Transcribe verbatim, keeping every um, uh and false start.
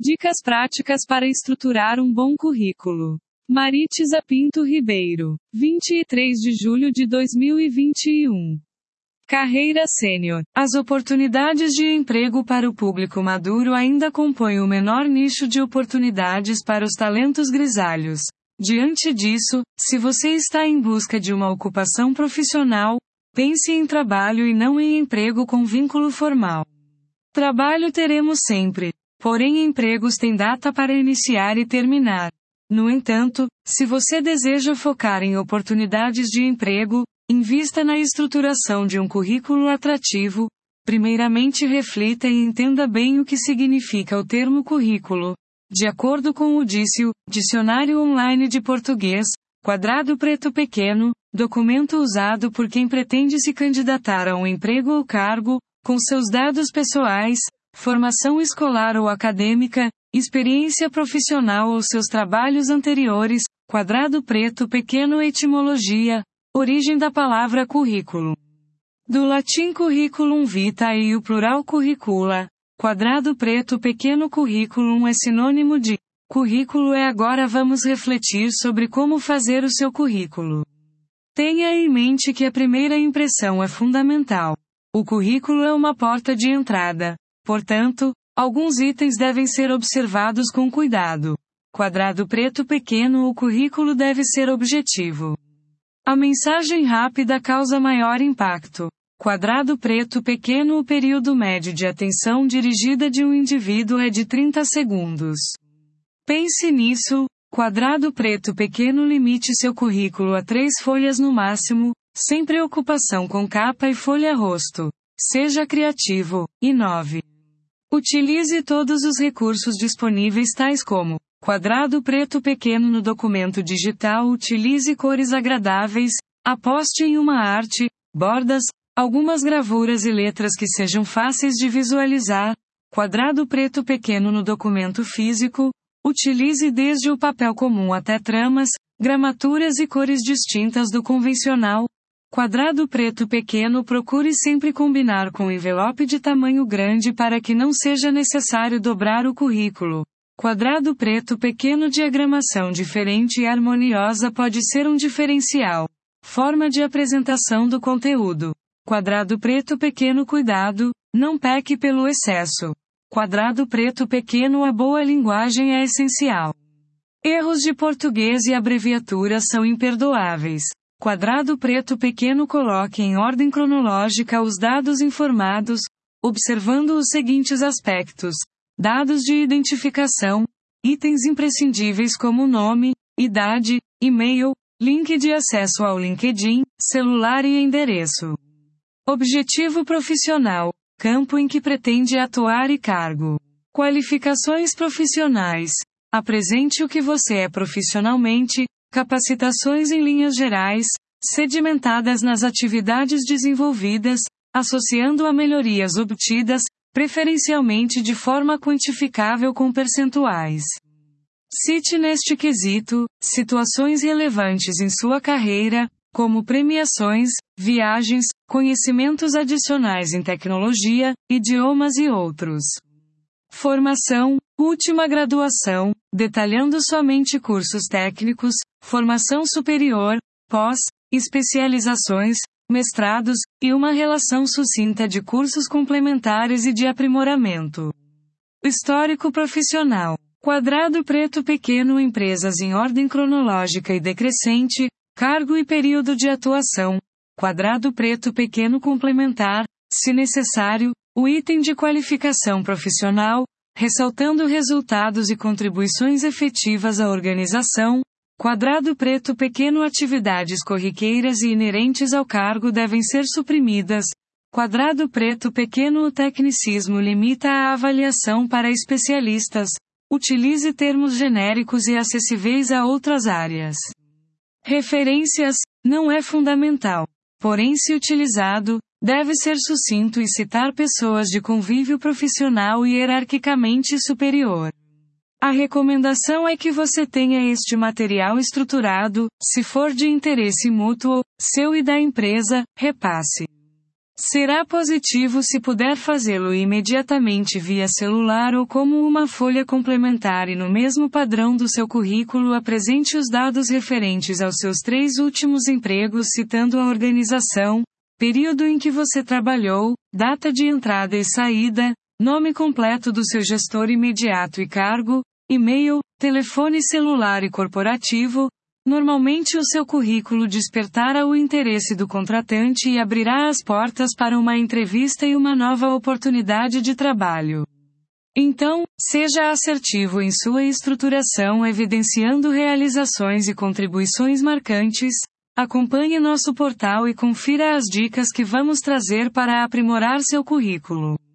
Dicas práticas para estruturar um bom currículo. Maritza Pinto Ribeiro. vinte e três de julho de dois mil e vinte e um. Carreira sênior. As oportunidades de emprego para o público maduro ainda compõem o menor nicho de oportunidades para os talentos grisalhos. Diante disso, se você está em busca de uma ocupação profissional, pense em trabalho e não em emprego com vínculo formal. Trabalho teremos sempre, porém empregos têm data para iniciar e terminar. No entanto, se você deseja focar em oportunidades de emprego, invista na estruturação de um currículo atrativo. Primeiramente, reflita e entenda bem o que significa o termo currículo. De acordo com o Dício, Dicionário Online de Português, quadrado preto pequeno, documento usado por quem pretende se candidatar a um emprego ou cargo, com seus dados pessoais, formação escolar ou acadêmica, experiência profissional ou seus trabalhos anteriores, quadrado preto pequeno. Etimologia, origem da palavra currículo. Do latim curriculum vitae e o plural curricula, quadrado preto pequeno. Curriculum é sinônimo de currículo. É agora vamos refletir sobre como fazer o seu currículo. Tenha em mente que a primeira impressão é fundamental. O currículo é uma porta de entrada. Portanto, alguns itens devem ser observados com cuidado. Quadrado preto pequeno. O currículo deve ser objetivo. A mensagem rápida causa maior impacto. Quadrado preto pequeno. O período médio de atenção dirigida de um indivíduo é de trinta segundos. Pense nisso. Quadrado preto pequeno. Limite seu currículo a três folhas no máximo, sem preocupação com capa e folha rosto. Seja criativo. Inove. Utilize todos os recursos disponíveis, tais como quadrado preto pequeno. No documento digital, utilize cores agradáveis, aposte em uma arte, bordas, algumas gravuras e letras que sejam fáceis de visualizar. Quadrado preto pequeno. No documento físico, utilize desde o papel comum até tramas, gramaturas e cores distintas do convencional. Quadrado preto pequeno. Procure sempre combinar com envelope de tamanho grande para que não seja necessário dobrar o currículo. Quadrado preto pequeno. Diagramação diferente e harmoniosa pode ser um diferencial. Forma de apresentação do conteúdo. Quadrado preto pequeno. Cuidado, não peque pelo excesso. Quadrado preto pequeno. A boa linguagem é essencial. Erros de português e abreviaturas são imperdoáveis. Quadrado preto pequeno. Coloque em ordem cronológica os dados informados, observando os seguintes aspectos: dados de identificação, itens imprescindíveis como nome, idade, e-mail, link de acesso ao LinkedIn, celular e endereço. Objetivo profissional, campo em que pretende atuar e cargo. Qualificações profissionais. Apresente o que você é profissionalmente. Capacitações em linhas gerais, sedimentadas nas atividades desenvolvidas, associando a melhorias obtidas, preferencialmente de forma quantificável com percentuais. Cite neste quesito situações relevantes em sua carreira, como premiações, viagens, conhecimentos adicionais em tecnologia, idiomas e outros. Formação, última graduação, detalhando somente cursos técnicos, formação superior, pós, especializações, mestrados, e uma relação sucinta de cursos complementares e de aprimoramento. Histórico profissional. Quadrado preto pequeno. Empresas em ordem cronológica e decrescente, cargo e período de atuação. Quadrado preto pequeno. Complementar, se necessário, o item de qualificação profissional, ressaltando resultados e contribuições efetivas à organização. Quadrado preto pequeno. Atividades corriqueiras e inerentes ao cargo devem ser suprimidas. Quadrado preto pequeno. O tecnicismo limita a avaliação para especialistas. Utilize termos genéricos e acessíveis a outras áreas. Referências, não é fundamental. Porém, se utilizado, deve ser sucinto e citar pessoas de convívio profissional e hierarquicamente superior. A recomendação é que você tenha este material estruturado, se for de interesse mútuo, seu e da empresa, repasse. Será positivo se puder fazê-lo imediatamente via celular ou como uma folha complementar e no mesmo padrão do seu currículo apresente os dados referentes aos seus três últimos empregos citando a organização, período em que você trabalhou, data de entrada e saída, nome completo do seu gestor imediato e cargo, e-mail, telefone celular e corporativo. Normalmente o seu currículo despertará o interesse do contratante e abrirá as portas para uma entrevista e uma nova oportunidade de trabalho. Então, seja assertivo em sua estruturação evidenciando realizações e contribuições marcantes. Acompanhe nosso portal e confira as dicas que vamos trazer para aprimorar seu currículo.